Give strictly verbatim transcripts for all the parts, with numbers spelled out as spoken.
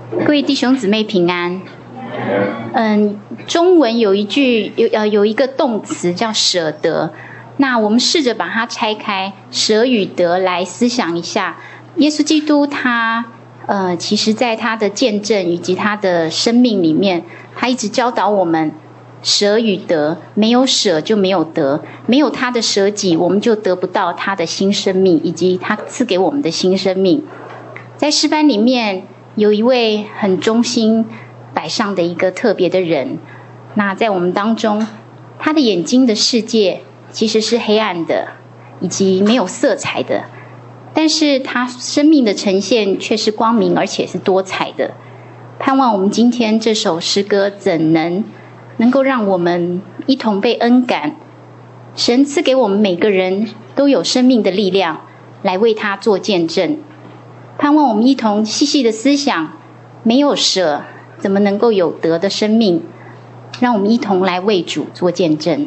各位弟兄姊妹平安。嗯，中文有一句有呃有一个动词叫舍得，那我们试着把它拆开，舍与得来思想一下。耶稣基督他呃其实在他的见证以及他的生命里面，他一直教导我们舍与得，没有舍就没有得，没有他的舍己，我们就得不到他的新生命以及他赐给我们的新生命。在诗班里面有一位很忠心摆上的一个特别的人，那在我们当中，他的眼睛的世界其实是黑暗的以及没有色彩的，但是他生命的呈现却是光明而且是多彩的。盼望我们今天这首诗歌怎能能够让我们一同被恩感，神赐给我们每个人都有生命的力量来为他做见证。盼望我们一同细细的思想，没有舍怎么能够有得的生命，让我们一同来为主做见证。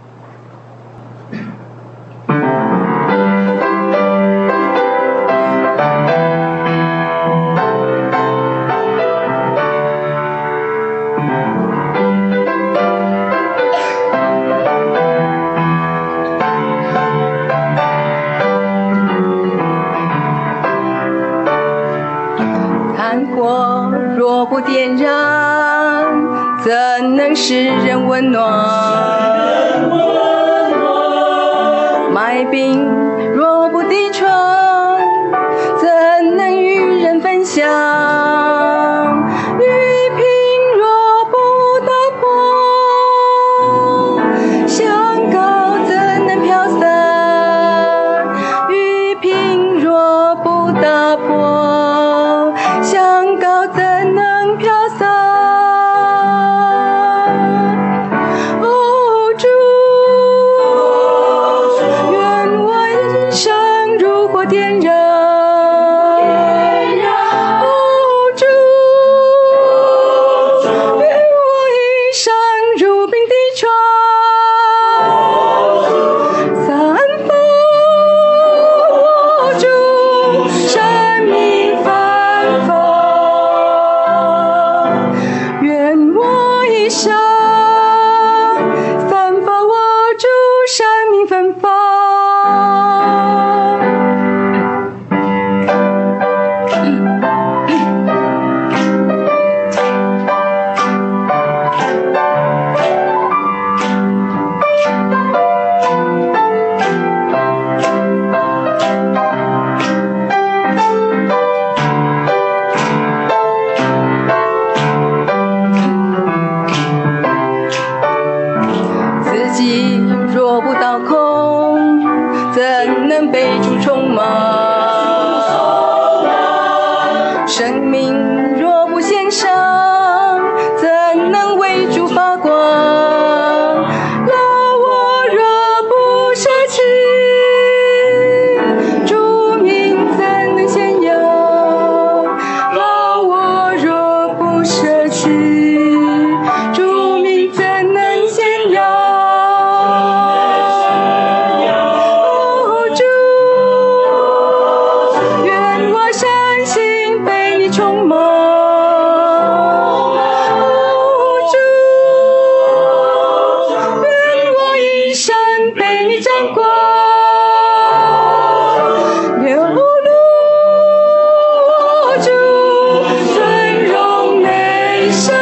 点燃，怎能使人温暖？麦饼若不滴传，怎能与人分享？玉瓶若不打破，香膏怎能飘散？玉瓶若不打破，香膏怎能飘散？哦，主，愿我一生如火点燃。哦，主，愿我一生如冰滴传。散发，哦，主，生命芬芳。愿我一生散发我主生命芬芳。自己若不倒空，怎能被主充满？生命若不献上，怎能为主发光？老我若不舍弃，主名怎能显扬？老我若不舍弃，主名怎能显扬？哦，主，愿我身心被你充满。哦，主，愿我一生被你掌管。流露，哦，主，尊荣美善。